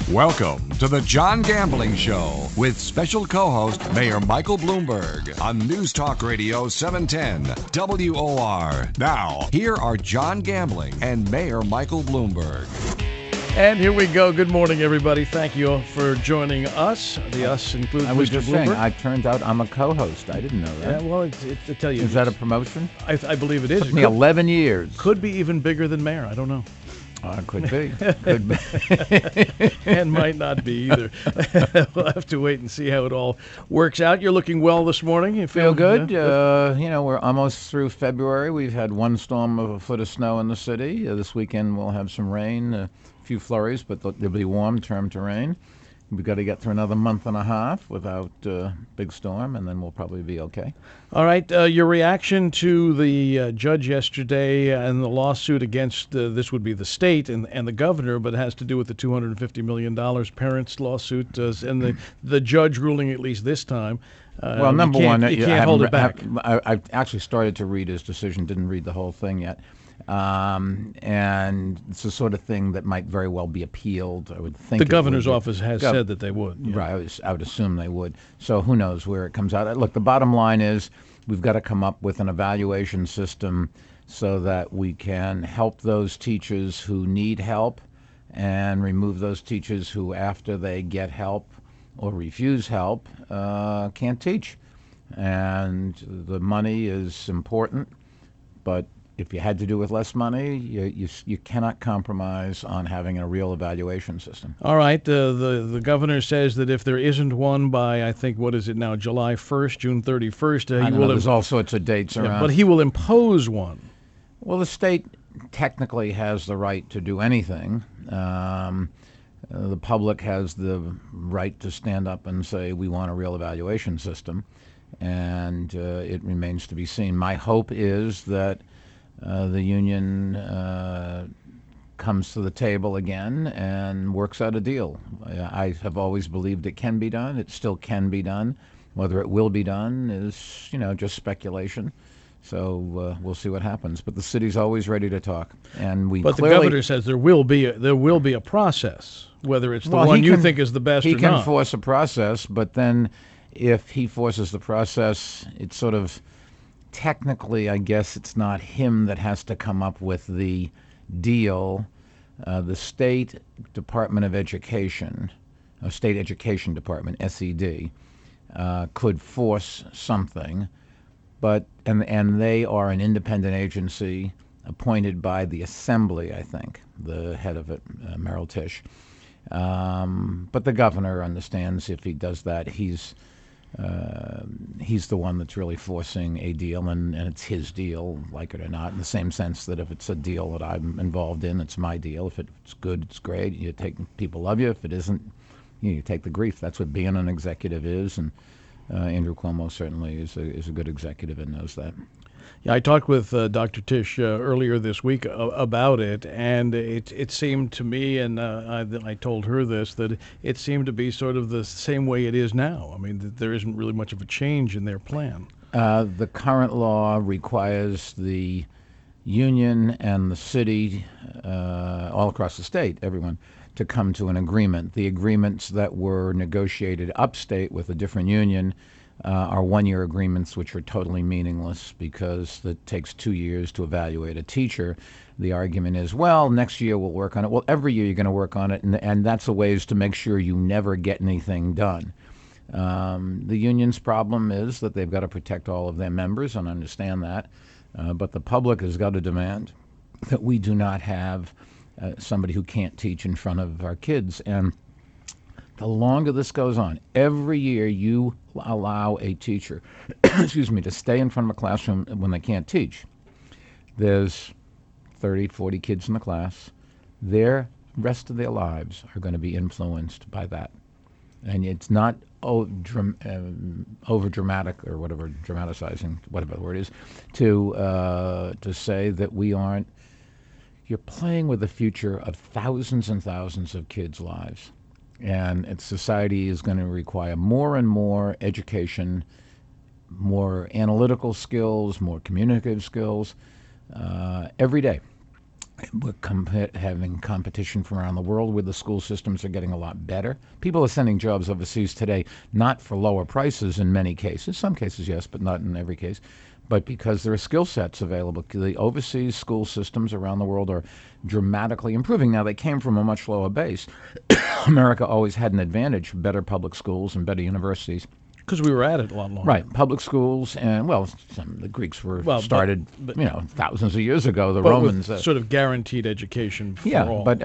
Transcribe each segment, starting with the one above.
Welcome to the John Gambling Show with special co-host Mayor Michael Bloomberg on News Talk Radio 710 WOR. Now, here are John Gambling and Mayor Michael Bloomberg. And here we go. Good morning, everybody. Thank you for joining us. The us includes I was Mr. just Bloomberg. saying, it turns out I'm a co-host. I didn't know that. Yeah, well, to tell you, Is that a promotion? I believe it is. Took me 11 years. Could be even bigger than mayor. I don't know. Could be. Could be. And might not be either. We'll have to wait and see how it all works out. You're looking well this morning. You Feel good. We're almost through February. We've had one storm of a foot of snow in the city. This weekend we'll have some rain, a few flurries, but they'll be warm term to rain. We've got to get through another month and a half without big storm, and then we'll probably be okay. All right. Your reaction to the judge yesterday and the lawsuit against, this would be the state and the governor, but it has to do with the $250 million parents lawsuit and the judge ruling, at least this time. Well, number one, you can't hold it back. I've actually started to read his decision, didn't read the whole thing yet. And it's the sort of thing that might very well be appealed. I would think the governor's office has said that they would. Yeah. Right, I would assume they would. So who knows where it comes out. Look, the bottom line is we've got to come up with an evaluation system so that we can help those teachers who need help and remove those teachers who, after they get help or refuse help, can't teach. And the money is important, but if you had to do with less money, you cannot compromise on having a real evaluation system. All right. The governor says that if there isn't one by, I think, what is it now, July 1st, June 31st, there's all sorts of dates around. But he will impose one. Well, the state technically has the right to do anything. The public has the right to stand up and say, we want a real evaluation system. And it remains to be seen. My hope is that the union comes to the table again and works out a deal. I have always believed it can be done. It still can be done. Whether it will be done is, just speculation. So we'll see what happens. But the city's always ready to talk, and But the governor says there will be a process, whether it's the one you think is the best or not. He can force a process, but then if he forces the process, it's sort of technically, I guess it's not him that has to come up with the deal. The State Department of Education, State Education Department, SED, could force something, but and they are an independent agency appointed by the Assembly, I think, the head of it, Merrill Tisch. But the governor understands if he does that, he's the one that's really forcing a deal, and it's his deal, like it or not, in the same sense that if it's a deal that I'm involved in, it's my deal. If it's good, it's great. People love you. If it isn't, you take the grief. That's what being an executive is, and Andrew Cuomo certainly is a good executive and knows that. Yeah, I talked with Dr. Tisch earlier this week about it, and it seemed to me, and I told her this, that it seemed to be sort of the same way it is now. I mean, there isn't really much of a change in their plan. The current law requires the union and the city, all across the state, everyone, to come to an agreement. The agreements that were negotiated upstate with a different union are one-year agreements, which are totally meaningless because it takes 2 years to evaluate a teacher. The argument is, well, next year we'll work on it. Well, every year you're going to work on it, and that's a ways to make sure you never get anything done. The union's problem is that they've got to protect all of their members, and understand that. But the public has got to demand that we do not have somebody who can't teach in front of our kids. And the longer this goes on, every year you allow a teacher, to stay in front of a classroom when they can't teach. There's 30, 40 kids in the class. Their rest of their lives are going to be influenced by that. And it's not over dramatic or whatever, dramatizing, whatever the word is, to say that we aren't. You're playing with the future of thousands and thousands of kids' lives. And society is going to require more and more education, more analytical skills, more communicative skills every day. We're having competition from around the world where the school systems are getting a lot better. People are sending jobs overseas today, not for lower prices in many cases. Some cases, yes, but not in every case. But because there are skill sets available. The overseas school systems around the world are dramatically improving. Now, they came from a much lower base. America always had an advantage, better public schools and better universities. Because we were at it a lot longer. Right, public schools, and the Greeks were started, but thousands of years ago. The but Romans, with sort of guaranteed education for all. but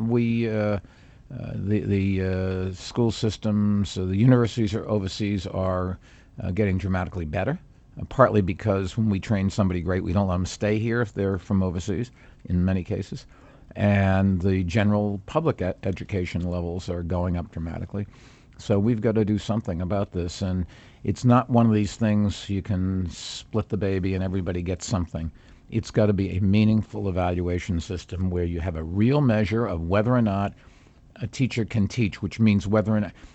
the school systems, the universities overseas are getting dramatically better. Partly because when we train somebody great, we don't let them stay here if they're from overseas, in many cases, and the general public education levels are going up dramatically. So we've got to do something about this, and it's not one of these things you can split the baby and everybody gets something. It's got to be a meaningful evaluation system where you have a real measure of whether or not a teacher can teach, which means whether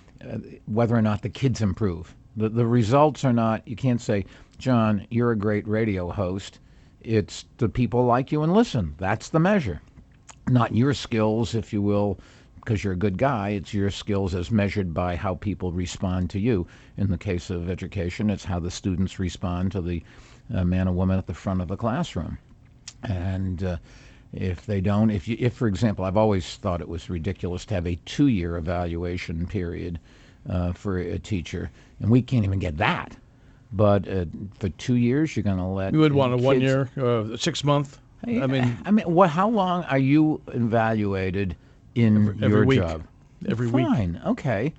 or not the kids improve. The results are not, you can't say, John, you're a great radio host. It's the people like you and listen. That's the measure. Not your skills, if you will, because you're a good guy. It's your skills as measured by how people respond to you. In the case of education, it's how the students respond to the man or woman at the front of the classroom. And if they don't, if for example, I've always thought it was ridiculous to have a 2-year evaluation period for a teacher, and we can't even get that. But for 2 years, you're going to let you would want a kids, 1 year, 6 month. I mean, how long are you evaluated in every your week. job? Every week. Fine, okay.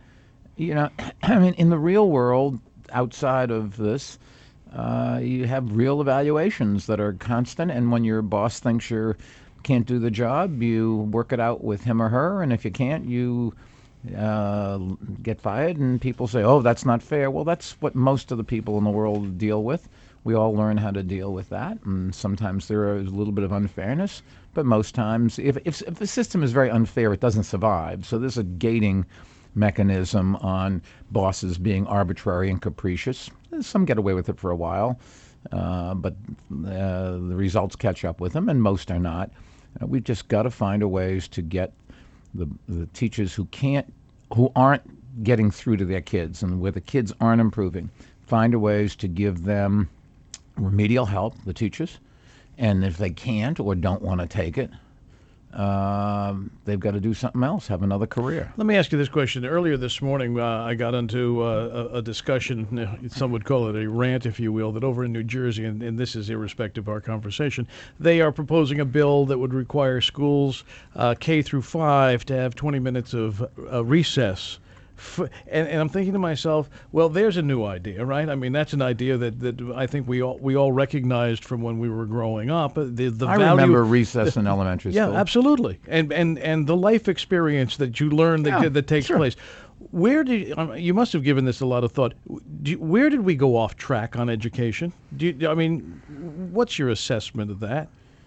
I mean, in the real world, outside of this, you have real evaluations that are constant, and when your boss thinks you can't do the job, you work it out with him or her, and if you can't, you get fired, and people say, oh, that's not fair. Well, that's what most of the people in the world deal with. We all learn how to deal with that, and sometimes there is a little bit of unfairness, but most times, if the system is very unfair, it doesn't survive. So there's a gating mechanism on bosses being arbitrary and capricious. Some get away with it for a while, but the results catch up with them, and most are not. We've just got to find a ways to get the teachers who aren't getting through to their kids, and where the kids aren't improving, find a ways to give them remedial help, the teachers, and if they can't or don't want to take it, they've got to do something else, have another career. Let me ask you this question. Earlier this morning, I got into a discussion, some would call it a rant, if you will, that over in New Jersey, and this is irrespective of our conversation, they are proposing a bill that would require schools K through 5 to have 20 minutes of recess. And I'm thinking to myself, well, there's a new idea, right? I mean, that's an idea that I think we all recognized from when we were growing up. I remember recess in elementary school. Yeah, absolutely. And the life experience that you learn that takes place. Where did you must have given this a lot of thought? Where did we go off track on education? What's your assessment of that?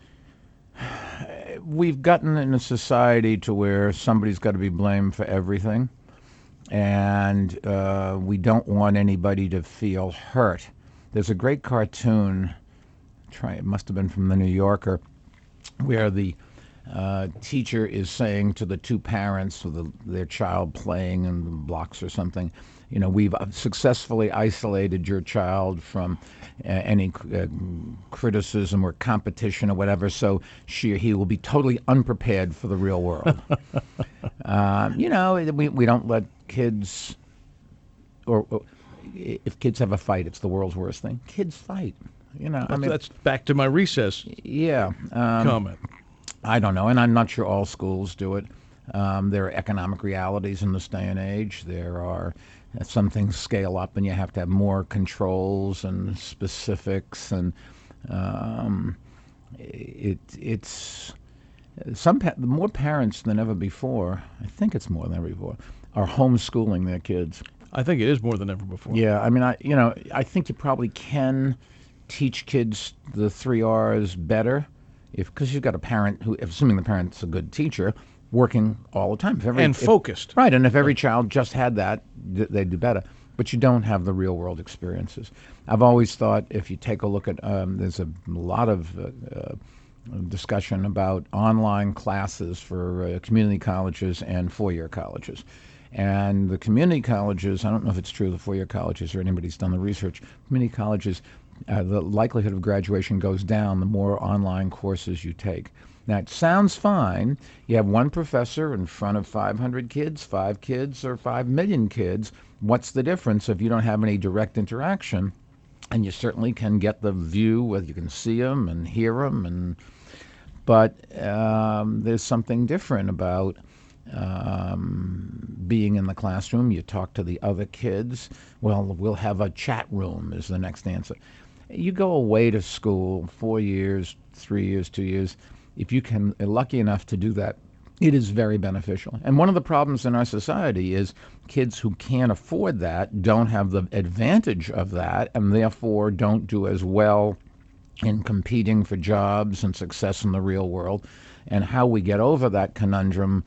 We've gotten in a society to where somebody's got to be blamed for everything. And we don't want anybody to feel hurt. There's a great cartoon, it must have been from the New Yorker, where the teacher is saying to the two parents with their child playing in the blocks or something, we've successfully isolated your child from any criticism or competition or whatever, so he will be totally unprepared for the real world. We don't let kids, or if kids have a fight, it's the world's worst thing. Kids fight, That's back to my recess. Yeah. Comment. I don't know, and I'm not sure all schools do it. There are economic realities in this day and age. There are some things scale up, and you have to have more controls and specifics, and it's more parents than ever before. I think it's more than ever before. Are homeschooling their kids. I think it is more than ever before. Yeah, I mean, I think you probably can teach kids the 3 R's better, because you've got a parent who, assuming the parent's a good teacher, working all the time. Focused. Right, and if every child just had that, they'd do better. But you don't have the real world experiences. I've always thought if you take a look at, there's a lot of discussion about online classes for community colleges and four-year colleges. And the community colleges, I don't know if it's true of the four-year colleges or anybody's done the research, community colleges, the likelihood of graduation goes down the more online courses you take. Now, it sounds fine. You have one professor in front of 500 kids, 5 kids, or 5 million kids. What's the difference if you don't have any direct interaction? And you certainly can get the view, whether you can see them and hear them. But there's something different about being in the classroom. You talk to the other kids. Well, we'll have a chat room is the next answer. You go away to school 4 years, 3 years, 2 years. If you are lucky enough to do that, it is very beneficial. And one of the problems in our society is kids who can't afford that don't have the advantage of that and therefore don't do as well in competing for jobs and success in the real world. And how we get over that conundrum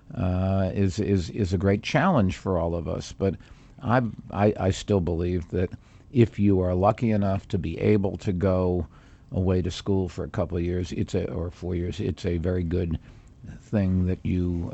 is a great challenge for all of us. But I still believe that if you are lucky enough to be able to go away to school for a couple of years, or 4 years, it's a very good thing that you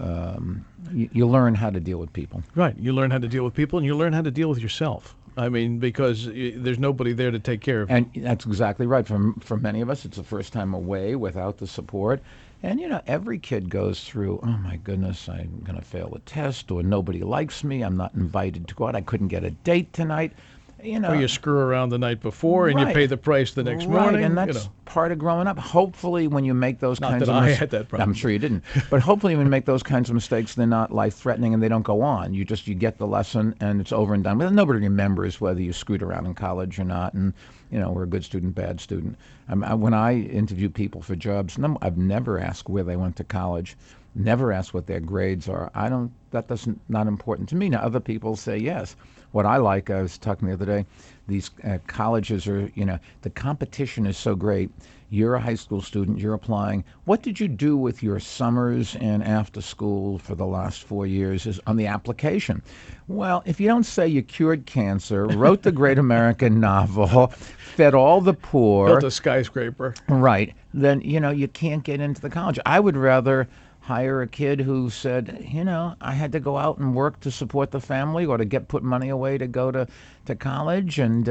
learn how to deal with people. Right. You learn how to deal with people, and you learn how to deal with yourself. I mean, because there's nobody there to take care of you. And that's exactly right. For many of us, it's the first time away without the support. And, every kid goes through, oh, my goodness, I'm going to fail a test, or nobody likes me, I'm not invited to go out, I couldn't get a date tonight. Or you screw around the night before and you pay the price the next morning. And that's part of growing up. Hopefully when you make those kinds of mistakes. I had that problem. I'm sure you didn't. But hopefully when you make those kinds of mistakes, they're not life-threatening and they don't go on. You get the lesson and it's over and done. But nobody remembers whether you screwed around in college or not. And, we're a good student, bad student. When I interview people for jobs, I've never asked where they went to college. Never asked what their grades are. That's not important to me. Now, other people say yes. What I was talking the other day, these colleges are, the competition is so great. You're a high school student, you're applying. What did you do with your summers and after school for the last 4 years is on the application? Well, if you don't say you cured cancer, wrote the great American novel, fed all the poor. Built a skyscraper. Right. Then, you can't get into the college. I would rather hire a kid who said, I had to go out and work to support the family or to put money away to go to college. And,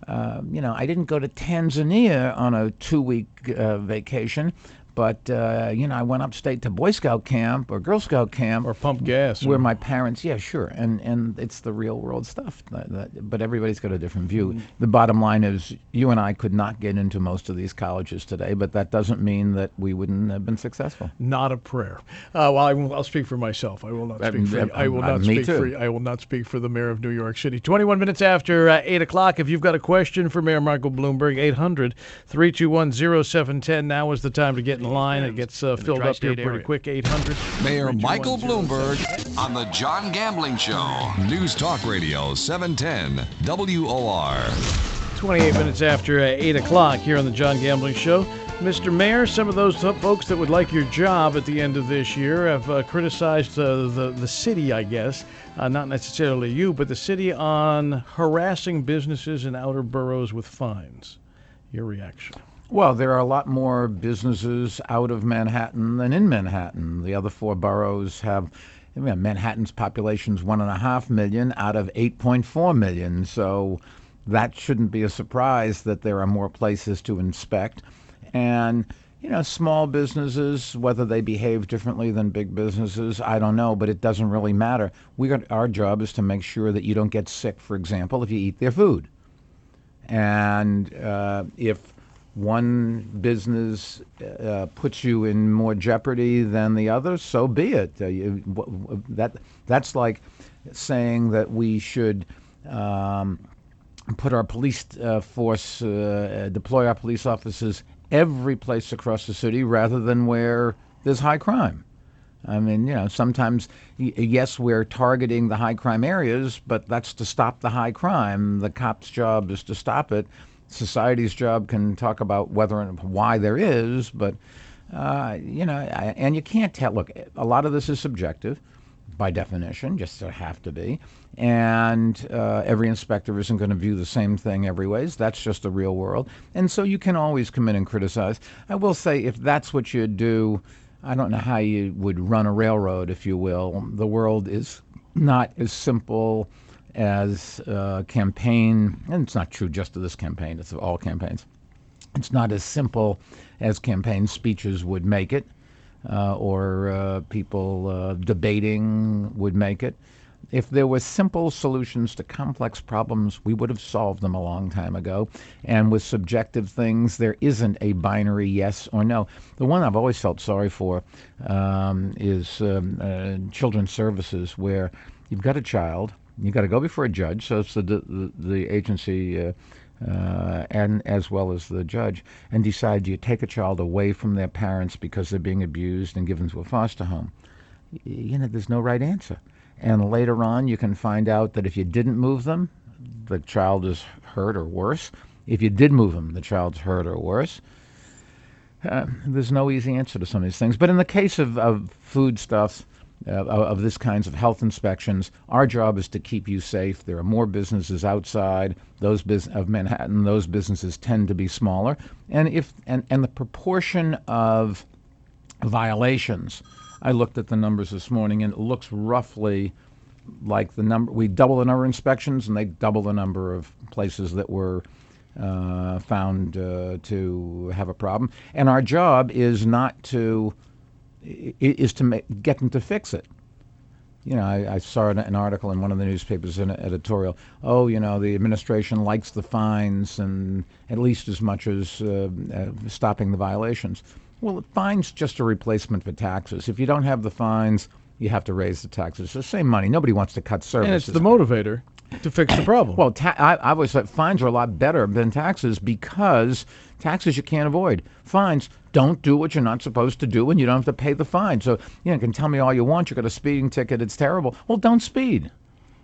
I didn't go to Tanzania on a 2-week vacation. But, I went upstate to Boy Scout camp or Girl Scout camp. Or pump gas. Where my parents, yeah, sure. And it's the real world stuff. But everybody's got a different view. Mm-hmm. The bottom line is you and I could not get into most of these colleges today, but that doesn't mean that we wouldn't have been successful. Not a prayer. Well, I'll speak for myself. I will not speak for you. I will not speak for the mayor of New York City. 21 minutes after 8 o'clock. If you've got a question for Mayor Michael Bloomberg, 800-321-0710. Now is the time to get in line. It gets filled up here pretty quick. 800. Mayor Michael Bloomberg on the John Gambling Show. News Talk Radio 710 WOR. 28 minutes after 8 o'clock here on the John Gambling Show. Mr. Mayor, some of those folks that would like your job at the end of this year have criticized the city, I guess, not necessarily you, but the city on harassing businesses in outer boroughs with fines. Your reaction? Well, there are a lot more businesses out of Manhattan than in Manhattan. The other 4 boroughs have, Manhattan's population's 1.5 million out of 8.4 million. So that shouldn't be a surprise that there are more places to inspect. And, small businesses, whether they behave differently than big businesses, I don't know, but it doesn't really matter. Our job is to make sure that you don't get sick, for example, if you eat their food. And if one business puts you in more jeopardy than the other, so be it. That's like saying that we should put our police force, deploy our police officers every place across the city rather than where there's high crime. I mean, sometimes, yes, we're targeting the high crime areas, but that's to stop the high crime. The cop's job is to stop it. Society's job can talk about whether and why there is, but, and you can't tell. Look, a lot of this is subjective, by definition, just to have to be. And every inspector isn't going to view the same thing every ways. That's just the real world. And so you can always come in and criticize. I will say, if that's what you do, I don't know how you would run a railroad, if you will. The world is not as simple as campaign, and it's not true just of this campaign, it's of all campaigns. It's not as simple as campaign speeches would make it, or people debating would make it. If there were simple solutions to complex problems, we would have solved them a long time ago. And with subjective things, there isn't a binary yes or no. The one I've always felt sorry for is children's services, where you've got a child, you've got to go before a judge, so it's the agency and as well as the judge, and decide, do you take a child away from their parents because they're being abused and given to a foster home? There's no right answer. And later on, you can find out that if you didn't move them, the child is hurt or worse. If you did move them, the child's hurt or worse. There's no easy answer to some of these things. But in the case of foodstuffs, of this kinds of health inspections, our job is to keep you safe. There are more businesses outside of Manhattan. Those businesses tend to be smaller. And the proportion of violations, I looked at the numbers this morning, and it looks roughly like we double the number of inspections, and they double the number of places that were found to have a problem. And our job is get them to fix it. I saw an article in one of the newspapers, in an editorial. The administration likes the fines, and at least as much as stopping the violations. Well, the fine's just a replacement for taxes. If you don't have the fines, you have to raise the taxes. It's the same money. Nobody wants to cut services. And it's the motivator to fix the problem. Well, I always thought fines are a lot better than taxes, because taxes you can't avoid. Fines, don't do what you're not supposed to do, and you don't have to pay the fine. So you can tell me all you want. You got a speeding ticket. It's terrible. Well, don't speed.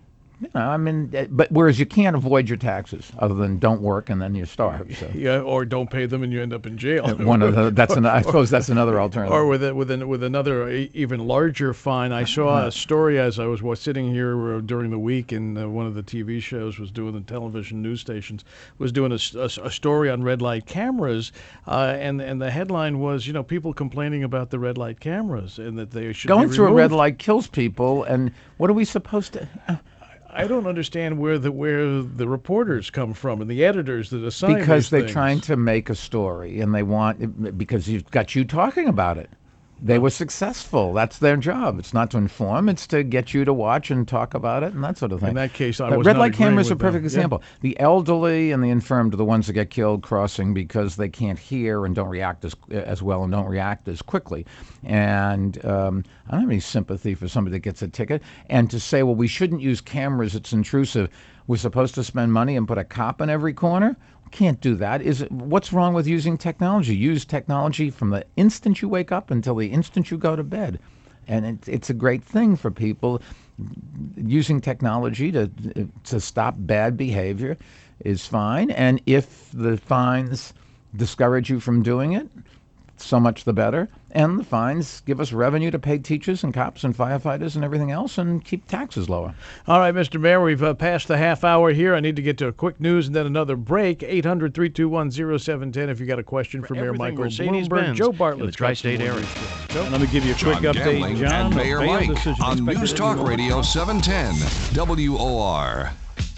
But whereas you can't avoid your taxes, other than don't work and then you starve. So. Yeah, or don't pay them and you end up in jail. I suppose that's another alternative. Or with another even larger fine. I saw a story as I was sitting here during the week, and one of the TV shows was doing, the television news stations was doing a story on red light cameras, and the headline was, people complaining about the red light cameras and that they should going be through removed. a red light kills people, and what are we supposed to? I don't understand where the reporters come from and the editors that assign because these they're trying to make a story, and they want, because you've got you talking about it. They were successful. That's their job. It's not to inform. It's to get you to watch and talk about it and that sort of thing. In that case, I but was red not light agreeing cameras are a with perfect them. example. Yeah. The elderly and the infirmed are the ones that get killed crossing because they can't hear and don't react as well and don't react as quickly. And I don't have any sympathy for somebody that gets a ticket. And to say, well, we shouldn't use cameras, it's intrusive. We're supposed to spend money and put a cop in every corner? Can't do that. What's wrong with using technology? Use technology from the instant you wake up until the instant you go to bed. And it's a great thing for people. Using technology to stop bad behavior is fine. And if the fines discourage you from doing it, so much the better. And the fines give us revenue to pay teachers and cops and firefighters and everything else, and keep taxes lower. All right, Mr. Mayor, we've passed the half hour here. I need to get to a quick news and then another break. 800-321-0710 if you got a question for Mayor Michael Bloomberg. Joe Bartlett's the tri-state area. And let me give you a quick John update, Gambling John. and Mayor A bail Mike decision on expected News any Talk moment. Radio 710 WOR.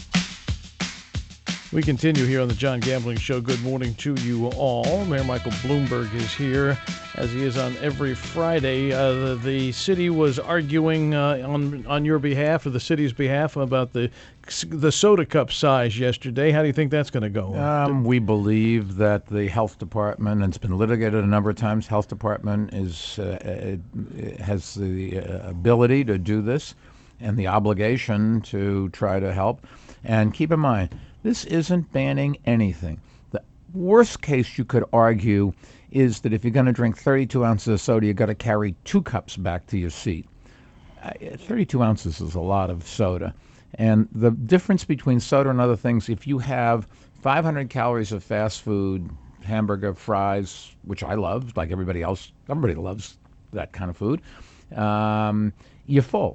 We continue here on the John Gambling Show. Good morning to you all. Mayor Michael Bloomberg is here, as he is on every Friday. The city was arguing on your behalf, or the city's behalf, about the soda cup size yesterday. How do you think that's going to go? We believe that the health department, and it's been litigated a number of times, health department has the ability to do this and the obligation to try to help. And keep in mind, this isn't banning anything. The worst case you could argue is that if you're going to drink 32 ounces of soda, you've got to carry 2 cups back to your seat. 32 ounces is a lot of soda. And the difference between soda and other things, if you have 500 calories of fast food, hamburger, fries, which I love, like everybody else, everybody loves that kind of food, you're full.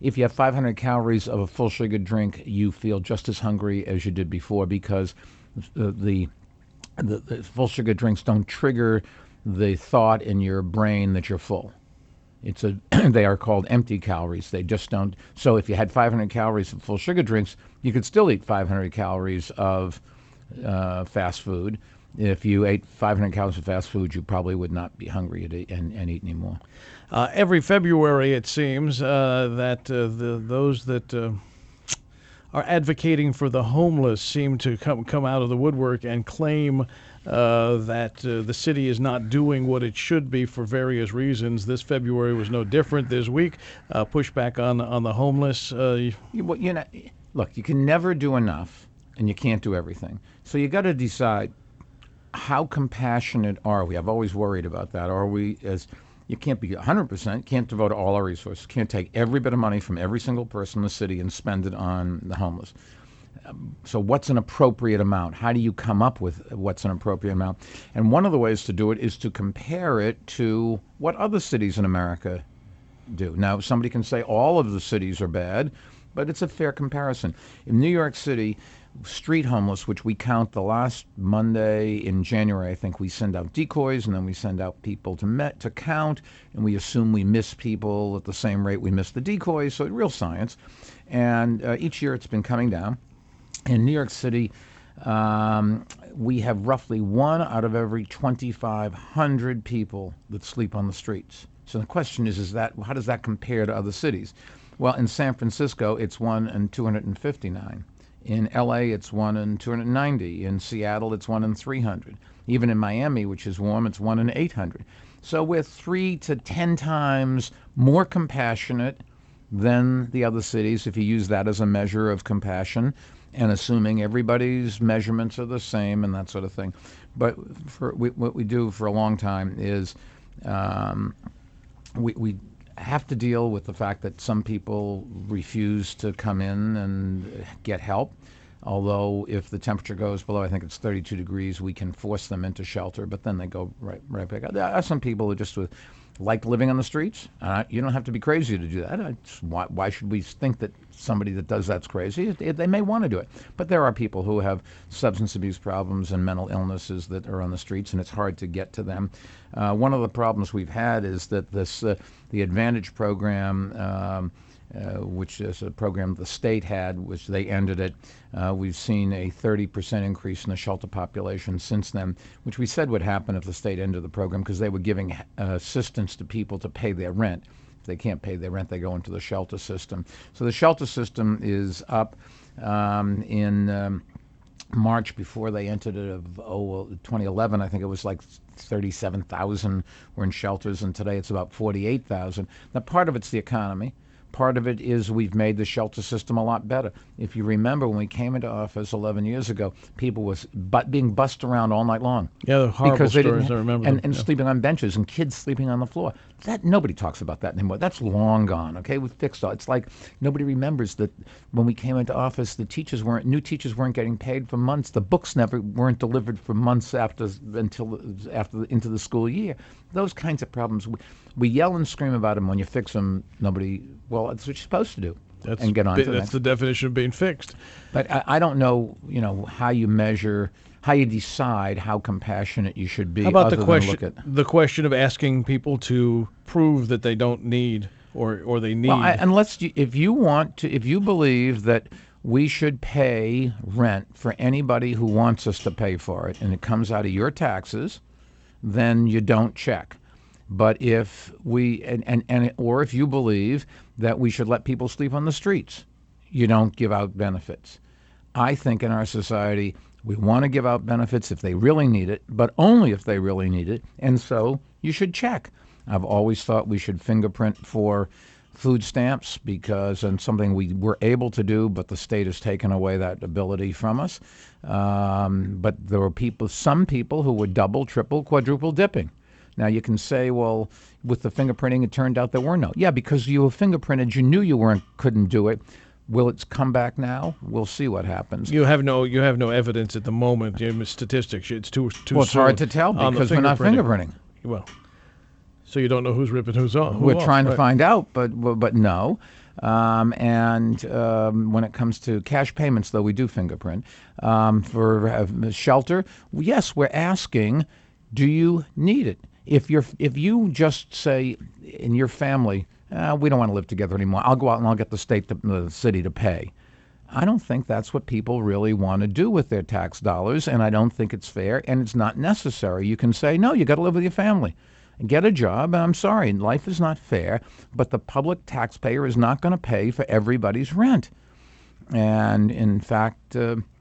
if you have 500 calories of a full sugar drink, you feel just as hungry as you did before, because the full sugar drinks don't trigger the thought in your brain that you're full. They are called empty calories. They just don't. So if you had 500 calories of full sugar drinks, you could still eat 500 calories of fast food. If you ate 500 calories of fast food, you probably would not be hungry and eat anymore. Every February, it seems that those that are advocating for the homeless seem to come out of the woodwork and claim that the city is not doing what it should be for various reasons. This February was no different. This week, pushback on the homeless. Look, you can never do enough, and you can't do everything. So you got to decide, how compassionate are we? I've always worried about that. Are we you can't be 100%, can't devote all our resources, can't take every bit of money from every single person in the city and spend it on the homeless. So what's an appropriate amount? How do you come up with what's an appropriate amount? And one of the ways to do it is to compare it to what other cities in America do. Now, somebody can say all of the cities are bad, but it's a fair comparison. In New York City, street homeless, which we count the last Monday in January, I think we send out decoys, and then we send out people to count, and we assume we miss people at the same rate we miss the decoys, so it's real science. And each year it's been coming down. In New York City, we have roughly 1 out of every 2,500 people that sleep on the streets. So the question is how does that compare to other cities? Well, in San Francisco, it's 1 in 259. In LA, it's 1 in 290. In Seattle, it's 1 in 300. Even in Miami, which is warm, it's 1 in 800. So we're 3 to 10 times more compassionate than the other cities, if you use that as a measure of compassion, and assuming everybody's measurements are the same and that sort of thing. But what we do for a long time is we have to deal with the fact that some people refuse to come in and get help. Although if the temperature goes below, I think it's 32 degrees, we can force them into shelter, but then they go right back out. There are some people who just like living on the streets. You don't have to be crazy to do that. Why should we think that somebody that does that's crazy? They may want to do it. But there are people who have substance abuse problems and mental illnesses that are on the streets, and it's hard to get to them. One of the problems we've had is that the Advantage program, which is a program the state had, which they ended it. We've seen a 30% increase in the shelter population since then, which we said would happen if the state ended the program, because they were giving assistance to people to pay their rent. If they can't pay their rent, they go into the shelter system. So the shelter system is up in March, before they entered it, of 2011, I think it was like 37,000 were in shelters, and today it's about 48,000. Now, part of it's the economy. Part of it is we've made the shelter system a lot better. If you remember, when we came into office 11 years ago, people was being bussed around all night long. Yeah, the horrible stories, I remember. And sleeping on benches, and kids sleeping on the floor. Nobody talks about that anymore. That's long gone, okay? We've fixed all. It's like nobody remembers that when we came into office, new teachers weren't getting paid for months. The books weren't delivered for months until into the school year. Those kinds of problems. We yell and scream about them. When you fix them, well, that's what you're supposed to do. And get on to that's the definition of being fixed. But I don't know, how you measure, how you decide how compassionate you should be. How about the question of asking people to prove that they don't need or they need? Well, if you believe that we should pay rent for anybody who wants us to pay for it, and it comes out of your taxes, then you don't check. But if or if you believe that we should let people sleep on the streets, you don't give out benefits. I think in our society, we want to give out benefits if they really need it, but only if they really need it. And so you should check. I've always thought we should fingerprint for food stamps, and something we were able to do, but the state has taken away that ability from us. But there were some people who were double, triple, quadruple dipping. Now, you can say, well, with the fingerprinting, it turned out there were no. Yeah, because you were fingerprinted, you knew you couldn't do it. Will it come back now? We'll see what happens. You have no evidence at the moment. Statistics. It's too. Well, it's hard to tell because we're not fingerprinting. Well, so you don't know who's ripping who's off. We're trying to find out, but no. When it comes to cash payments, though, we do fingerprint. For shelter, yes, we're asking, do you need it? If you just say in your family, we don't want to live together anymore, I'll go out and I'll get the city to pay. I don't think that's what people really want to do with their tax dollars, and I don't think it's fair, and it's not necessary. You can say, no, you got to live with your family. Get a job. I'm sorry, life is not fair, but the public taxpayer is not going to pay for everybody's rent. And in fact,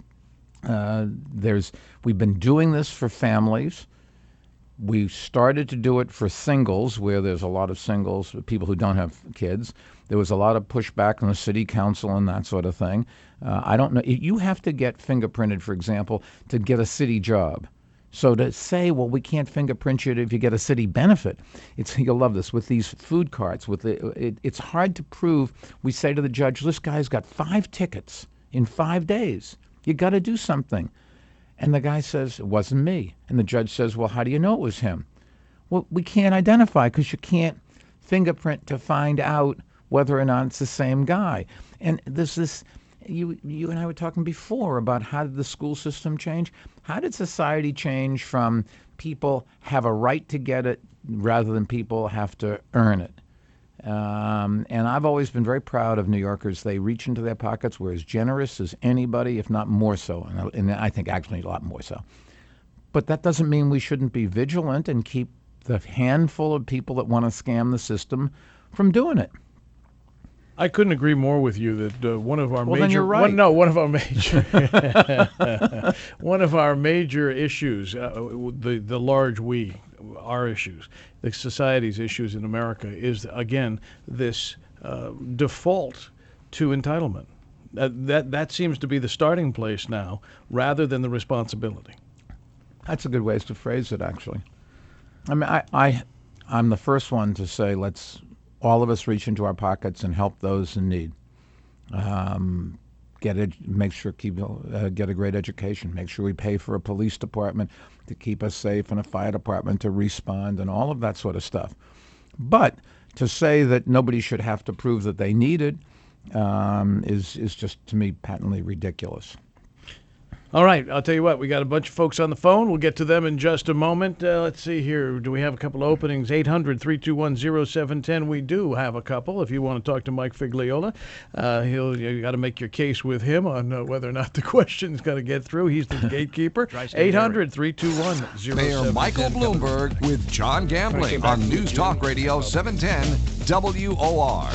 we've been doing this for families. We started to do it for singles, where there's a lot of singles, people who don't have kids. There was a lot of pushback on the city council and that sort of thing. I don't know. You have to get fingerprinted, for example, to get a city job. So to say, well, we can't fingerprint you if you get a city benefit, you'll love this, with these food carts. It's hard to prove. We say to the judge, this guy's got 5 tickets in 5 days. You got to do something. And the guy says, it wasn't me. And the judge says, well, how do you know it was him? Well, we can't identify because you can't fingerprint to find out whether or not it's the same guy. And there's this, you and I were talking before about how did the school system change? How did society change from people have a right to get it rather than people have to earn it? And I've always been very proud of New Yorkers. They reach into their pockets. We're as generous as anybody, if not more so. And I think actually a lot more so. But that doesn't mean we shouldn't be vigilant and keep the handful of people that want to scam the system from doing it. I couldn't agree more with you that one of our Well, major then you're right. one of our major one of our major issues, the large our issues, the society's issues in America is again this default to entitlement. That seems to be the starting place now, rather than the responsibility. That's a good way to phrase it, actually. I mean, I'm the first one to say let's all of us reach into our pockets and help those in need. Get a great education. Make sure we pay for a police department to keep us safe and a fire department to respond and all of that sort of stuff. But to say that nobody should have to prove that they need it is just, to me, patently ridiculous. All right, I'll tell you what, we got a bunch of folks on the phone. We'll get to them in just a moment. Let's see here. Do we have a couple of openings? 800-321-0710. We do have a couple. If you want to talk to Mike Figliola, you got to make your case with him on whether or not the question's going to get through. He's the gatekeeper. 800-321-0710. Mayor Michael Bloomberg with John Gambling on News Talk Radio 710 WOR.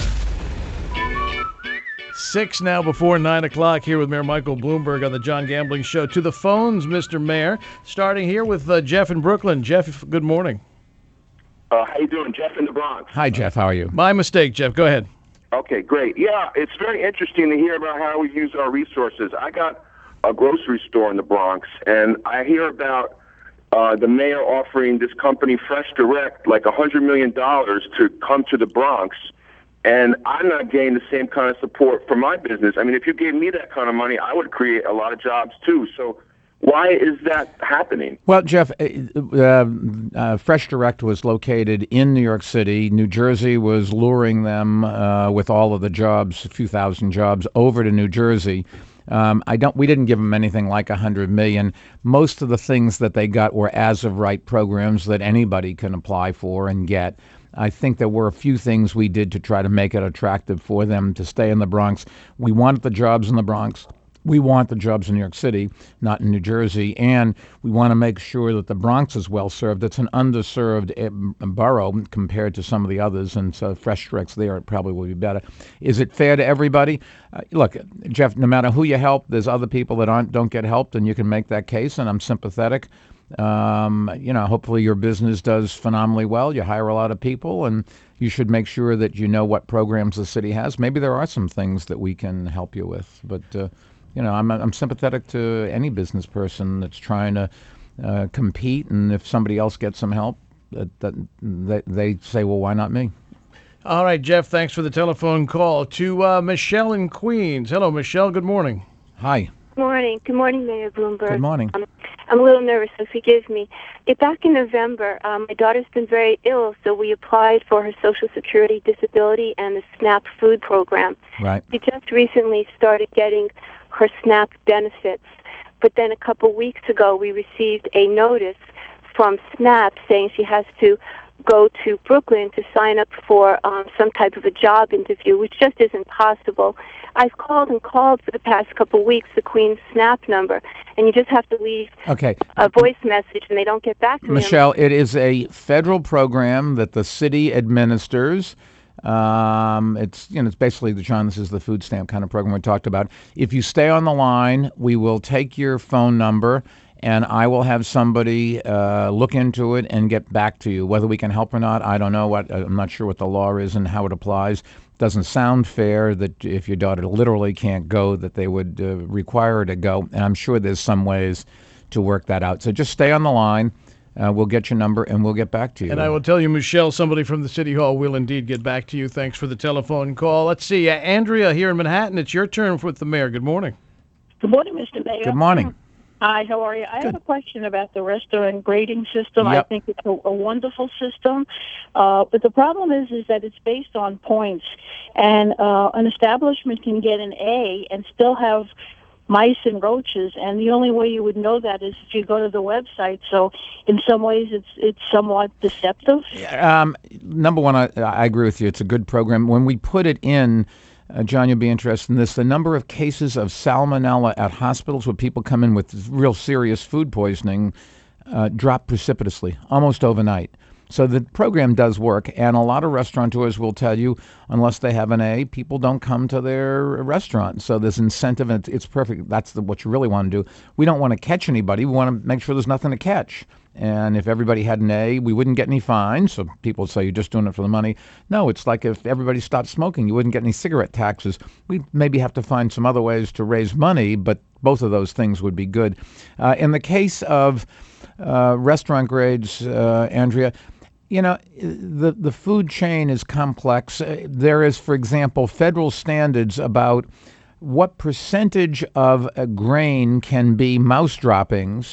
6 now before 9 o'clock here with Mayor Michael Bloomberg on the John Gambling Show. To the phones, Mr. Mayor. Starting here with Jeff in Brooklyn. Jeff, good morning. How you doing? Jeff in the Bronx. Hi, Jeff. How are you? My mistake, Jeff. Go ahead. Okay, great. Yeah, it's very interesting to hear about how we use our resources. I got a grocery store in the Bronx, and I hear about the mayor offering this company, Fresh Direct, like $100 million to come to the Bronx. And I'm not getting the same kind of support for my business. I mean, if you gave me that kind of money, I would create a lot of jobs too. So why is that happening? Well, Jeff, Fresh Direct was located in New York City. New Jersey was luring them with all of the jobs, a few thousand jobs, over to New Jersey. We didn't give them anything like $100 million. Most of the things that they got were as of right programs that anybody can apply for and get. I think there were a few things we did to try to make it attractive for them to stay in the Bronx. We wanted the jobs in the Bronx. We want the jobs in New York City, not in New Jersey. And we want to make sure that the Bronx is well served. It's an underserved borough compared to some of the others. And so Fresh Direct's there, it probably will be better. Is it fair to everybody? Look, Jeff, no matter who you help, there's other people that don't get helped, and you can make that case, and I'm sympathetic. Hopefully your business does phenomenally well. You hire a lot of people, and you should make sure that you know what programs the city has. Maybe there are some things that we can help you with, but I'm sympathetic to any business person that's trying to compete, and if somebody else gets some help, they say, well, why not me? All right, Jeff, thanks for the telephone call. To Michelle in Queens. Hello, Michelle. Good morning. Hi. Good morning, Mayor Bloomberg. Good morning. I'm a little nervous, so forgive me. Back in November, my daughter's been very ill, so we applied for her Social Security disability and the SNAP food program. Right. She just recently started getting her SNAP benefits, but then a couple weeks ago we received a notice from SNAP saying she has to go to Brooklyn to sign up for some type of a job interview, which just isn't possible. I've called and called for the past couple of weeks, the Queen's SNAP number, and you just have to leave a voice message, and they don't get back to me. Michelle, it is a federal program that the city administers. It's basically this is the food stamp kind of program we talked about. If you stay on the line, we will take your phone number, and I will have somebody look into it and get back to you. Whether we can help or not, I don't know. I'm not sure what the law is and how it applies. Doesn't sound fair that if your daughter literally can't go, that they would require her to go. And I'm sure there's some ways to work that out. So just stay on the line. We'll get your number, and we'll get back to you. And I will tell you, Michelle, somebody from the City Hall will indeed get back to you. Thanks for the telephone call. Let's see. Andrea here in Manhattan, it's your turn with the mayor. Good morning. Good morning, Mr. Mayor. Good morning. Hi, how are you? I have a question about the restaurant grading system. Yep. I think it's a wonderful system, but the problem is that it's based on points, and an establishment can get an A and still have mice and roaches, and the only way you would know that is if you go to the website. So in some ways it's somewhat deceptive. Number one, I agree with you. It's a good program. When we put it in, John, you'll be interested in this. The number of cases of salmonella at hospitals where people come in with real serious food poisoning dropped precipitously, almost overnight. So the program does work, and a lot of restaurateurs will tell you, unless they have an A, people don't come to their restaurant. So there's incentive, and it's perfect. That's what you really want to do. We don't want to catch anybody. We want to make sure there's nothing to catch. And if everybody had an A, we wouldn't get any fines. So people say you're just doing it for the money. No, it's like if everybody stopped smoking, you wouldn't get any cigarette taxes. We maybe have to find some other ways to raise money, but both of those things would be good. In the case of restaurant grades, Andrea, the food chain is complex. There is, for example, federal standards about what percentage of a grain can be mouse droppings,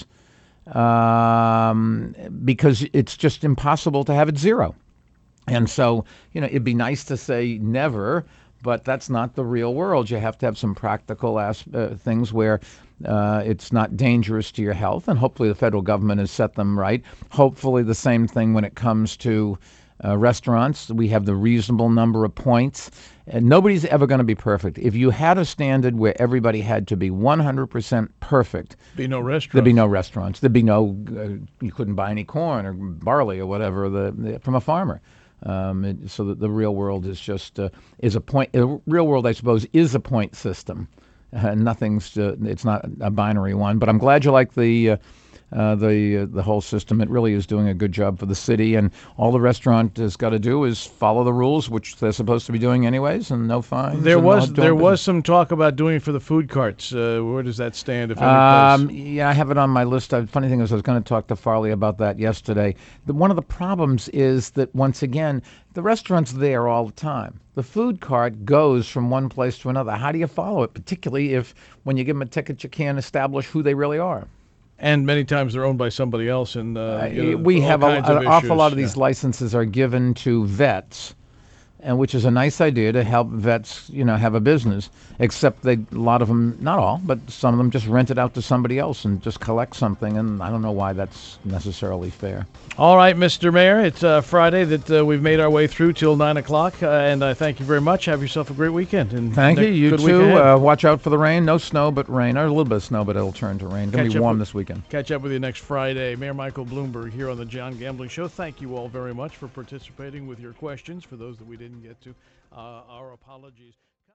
because it's just impossible to have it zero. And so, it'd be nice to say never, but that's not the real world. You have to have some practical things where it's not dangerous to your health, and hopefully the federal government has set them right. Hopefully the same thing when it comes to restaurants. We have the reasonable number of points. And nobody's ever going to be perfect. If you had a standard where everybody had to be 100% perfect, there'd be no restaurants. There'd be no, you couldn't buy any corn or barley or whatever from a farmer. So that the real world is just is a point. The real world, I suppose, is a point system. It's not a binary one. But I'm glad you like the whole system. It really is doing a good job for the city, and all the restaurant has got to do is follow the rules, which they're supposed to be doing anyways, and no fines. There was some talk about doing it for the food carts. Where does that stand? If any place? Yeah, I have it on my list. Funny thing is, I was going to talk to Farley about that yesterday. One of the problems is that, once again, the restaurant's there all the time. The food cart goes from one place to another. How do you follow it, particularly if when you give them a ticket, you can't establish who they really are? And many times they're owned by somebody else. And we have an awful lot of these licenses are given to vets, and which is a nice idea to help vets, have a business. Except a lot of them, not all, but some of them just rent it out to somebody else and just collect something. And I don't know why that's necessarily fair. All right, Mr. Mayor, it's Friday that we've made our way through till 9 o'clock, and I thank you very much. Have yourself a great weekend. And thank you. You too. Watch out for the rain. No snow, but rain. Or a little bit of snow, but it'll turn to rain. It's going to be warm this weekend. Catch up with you next Friday. Mayor Michael Bloomberg here on the John Gambling Show. Thank you all very much for participating with your questions. For those that we didn't get to, our apologies.